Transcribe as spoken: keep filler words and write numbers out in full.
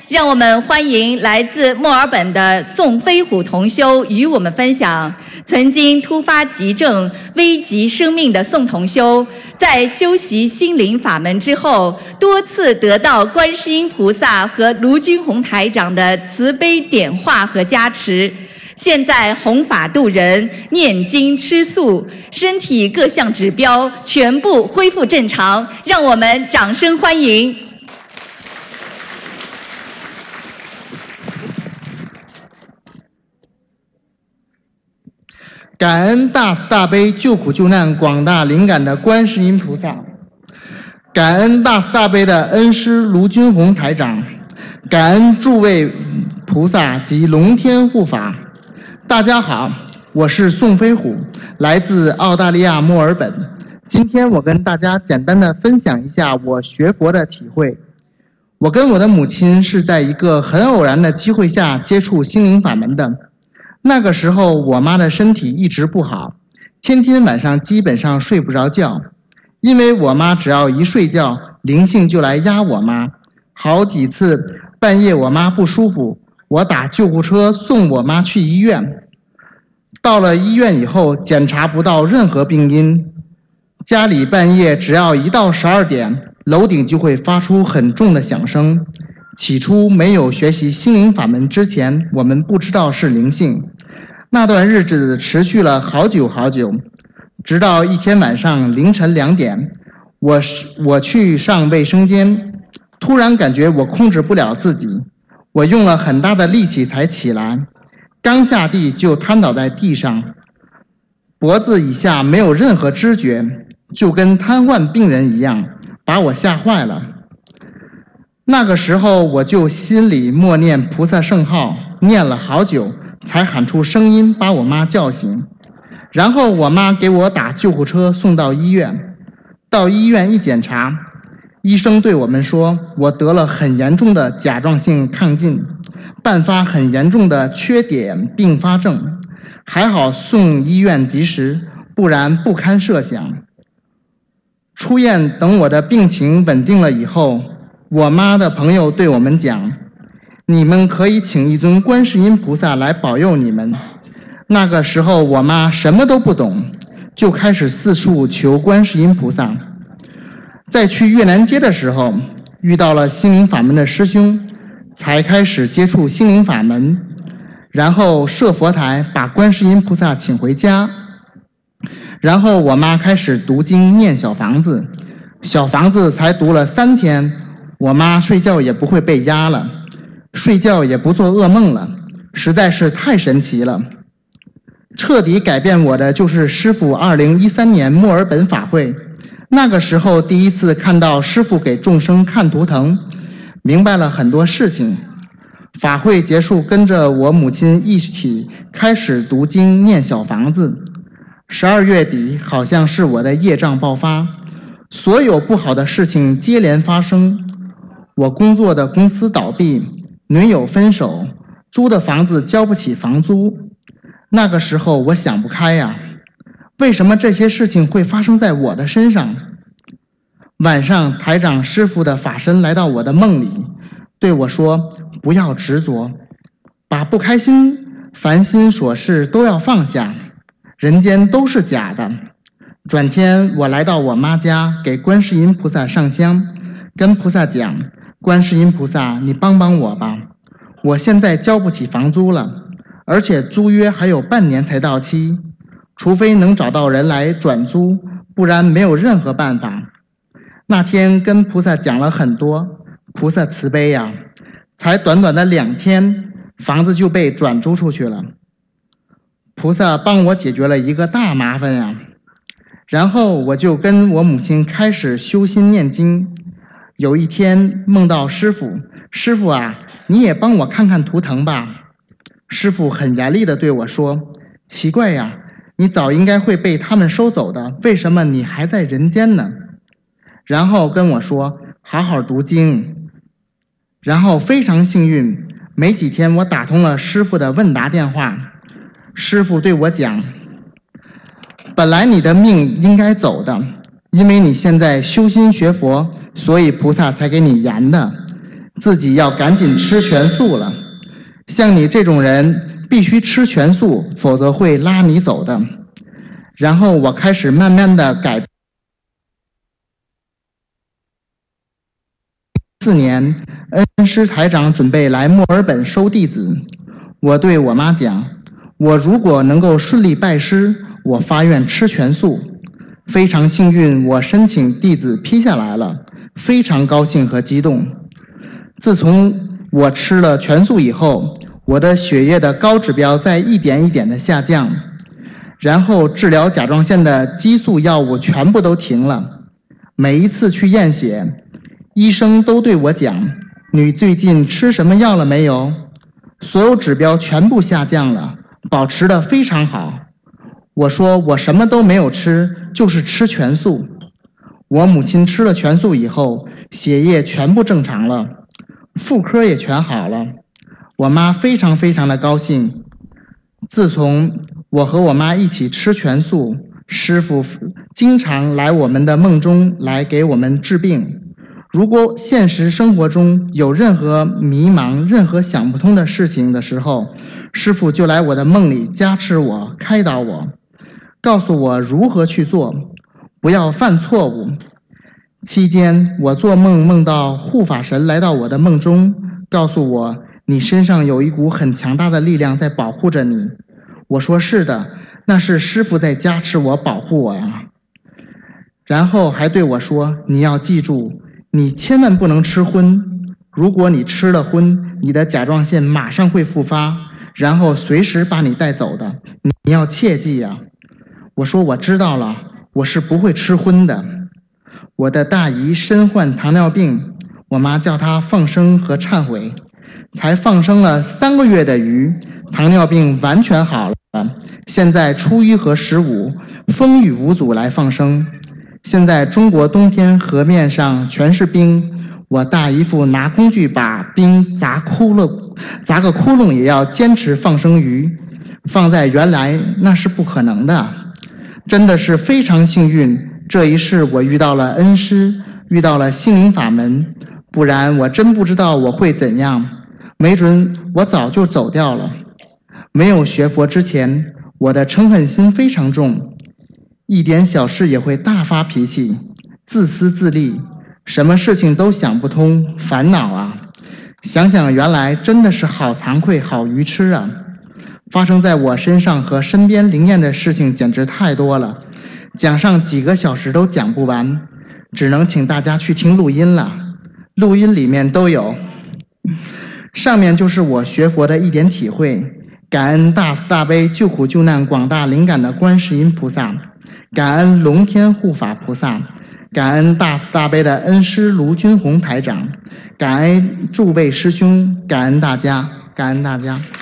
让我们欢迎来自墨尔本的宋飞虎同修与我们分享，曾经突发急症危及生命的宋同修，在修习心灵法门之后，多次得到观世音菩萨和卢军宏台长的慈悲点化和加持。现在弘法度人，念经吃素，身体各项指标全部恢复正常，让我们掌声欢迎。 感恩大慈大悲救苦救难广大灵感的观世音菩萨，感恩大慈大悲的恩师卢军宏台长，感恩诸位菩萨及龙天护法。大家好，我是宋飞虎，来自澳大利亚墨尔本。今天我跟大家简单的分享一下我学佛的体会。我跟我的母亲是在一个很偶然的机会下接触心灵法门的。那个时候我妈的身体一直不好，天天晚上基本上睡不着觉，因为我妈只要一睡觉，灵性就来压我妈。好几次半夜我妈不舒服，我打救护车送我妈去医院。到了医院以后，检查不到任何病因。家里半夜只要一到十二点，楼顶就会发出很重的响声。起初没有学习心灵法门之前，我们不知道是灵性。那段日子持续了好久好久，直到一天晚上凌晨两点，我我去上卫生间，突然感觉我控制不了自己，我用了很大的力气才起来，刚下地就瘫倒在地上，脖子以下没有任何知觉，就跟瘫痪病人一样，把我吓坏了。那个时候我就心里默念菩萨圣号，念了好久才喊出声音把我妈叫醒。然后我妈给我打救护车送到医院。到医院一检查，医生对我们说，我得了很严重的甲状腺亢进，伴发很严重的缺碘并发症，还好送医院及时，不然不堪设想。出院等我的病情稳定了以后，我妈的朋友对我们讲，你们可以请一尊观世音菩萨来保佑你们。那个时候我妈什么都不懂，就开始四处求观世音菩萨。在去越南街的时候，遇到了心灵法门的师兄，才开始接触心灵法门，然后设佛台把观世音菩萨请回家。然后我妈开始读经念小房子，小房子才读了三天，我妈睡觉也不会被压了，睡觉也不做噩梦了，实在是太神奇了。彻底改变我的就是师父二零一三年墨尔本法会，那个时候第一次看到师父给众生看图腾，明白了很多事情。法会结束，跟着我母亲一起开始读经念小房子。十二月底好像是我的业障爆发，所有不好的事情接连发生。我工作的公司倒闭，女友分手，租的房子交不起房租。那个时候我想不开呀，为什么这些事情会发生在我的身上？晚上台长师父的法身来到我的梦里，对我说，不要执着，把不开心烦心琐事都要放下，人间都是假的。转天我来到我妈家，给观世音菩萨上香，跟菩萨讲，观世音菩萨你帮帮我吧，我现在交不起房租了，而且租约还有半年才到期，除非能找到人来转租，不然没有任何办法。那天跟菩萨讲了很多，菩萨慈悲呀，才短短的两天，房子就被转租出去了。菩萨帮我解决了一个大麻烦呀。然后我就跟我母亲开始修心念经。有一天梦到师父，师父啊，你也帮我看看图腾吧。师父很严厉地对我说，奇怪呀，你早应该会被他们收走的，为什么你还在人间呢？然后跟我说，好好读经。然后非常幸运，没几天我打通了师父的问答电话。师父对我讲，本来你的命应该走的，因为你现在修心学佛，所以菩萨才给你延的。 自己要赶紧吃全素了。像你这种人必须吃全素，否则会拉你走的。然后我开始慢慢的改。四年，恩师台长准备来墨尔本收弟子，我对我妈讲，我如果能够顺利拜师，我发愿吃全素。非常幸运，我申请弟子批下来了，非常高兴和激动。自从我吃了全素以后，我的血液的高指标在一点一点的下降，然后治疗甲状腺的激素药物全部都停了。每一次去验血，医生都对我讲，你最近吃什么药了没有？所有指标全部下降了，保持得非常好。我说我什么都没有吃，就是吃全素。我母亲吃了全素以后，血液全部正常了，妇科也全好了。我妈非常非常的高兴。自从我和我妈一起吃全素，师父经常来我们的梦中来给我们治病。如果现实生活中有任何迷茫、任何想不通的事情的时候，师父就来我的梦里加持我、开导我，告诉我如何去做，不要犯错误。期间，我做梦梦到护法神来到我的梦中，告诉我你身上有一股很强大的力量在保护着你。我说是的，那是师父在加持我、保护我呀。然后还对我说，你要记住，你千万不能吃荤，如果你吃了荤，你的甲状腺马上会复发，然后随时把你带走的，你要切记呀。我说我知道了，我是不会吃荤的。我的大姨身患糖尿病，我妈叫她放生和忏悔，才放生了三个月的鱼，糖尿病完全好了。现在初一和十五风雨无阻来放生。现在中国冬天河面上全是冰，我大姨夫拿工具把冰砸窟窿，砸个窟窿也要坚持放生鱼，放在原来那是不可能的。真的是非常幸运，这一世我遇到了恩师，遇到了心灵法门，不然我真不知道我会怎样，没准我早就走掉了。没有学佛之前，我的嗔恨心非常重，一点小事也会大发脾气，自私自利，什么事情都想不通，烦恼啊。想想原来真的是好惭愧，好愚痴啊。发生在我身上和身边灵验的事情简直太多了，讲上几个小时都讲不完，只能请大家去听录音了，录音里面都有。上面就是我学佛的一点体会，感恩大慈大悲救苦救难广大灵感的观世音菩萨，感恩龙天护法菩萨，感恩大慈大悲的恩师卢军宏台长，感恩诸位师兄，感恩大家，感恩大家。